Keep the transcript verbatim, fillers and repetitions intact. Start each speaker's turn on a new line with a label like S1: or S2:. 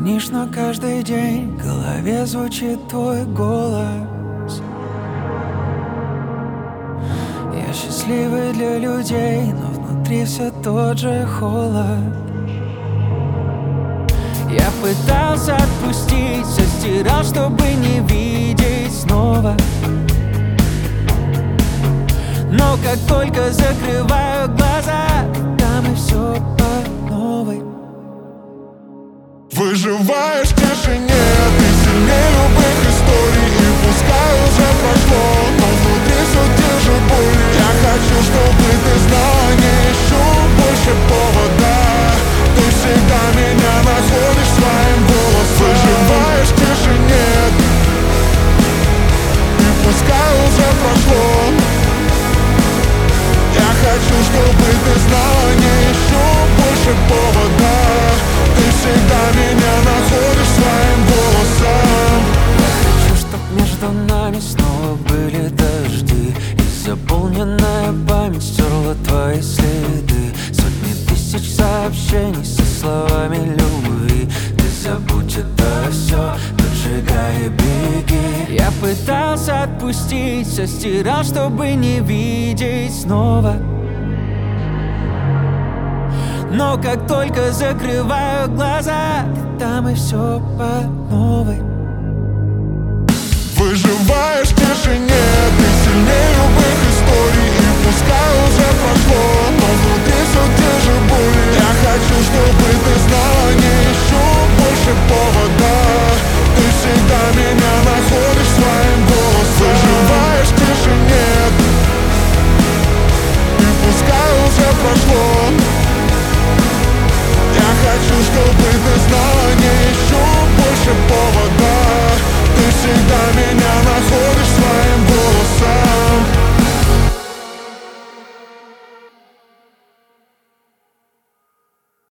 S1: Звонишь, но каждый день в голове звучит твой голос. Я счастливый для людей, но внутри все тот же холод. Я пытался отпустить, все стирал, чтобы не видеть снова. Но как только закрываю глаза, там и все по новой.
S2: Выживаешь в тишине, ты сильнее любых историй. И пускай уже прошло, но внутри все те же боли. Я хочу, чтобы ты знала, не ищу больше повода. Ты всегда меня находишь своим голосом. Выживаешь в тишине, и пускай уже прошло. Я хочу, чтобы ты знала, не ищу больше повода. Ты всегда меня находишь своим голосом.
S1: Я хочу, чтоб между нами снова были дожди, и заполненная память стерла твои следы. Сотни тысяч сообщений со словами любви. Ты забудь это все, поджигай и беги. Я пытался отпустить, все стирал, чтобы не видеть снова. Но как только закрываю глаза, там и все по новой.
S2: Выживаешь в тишине, ты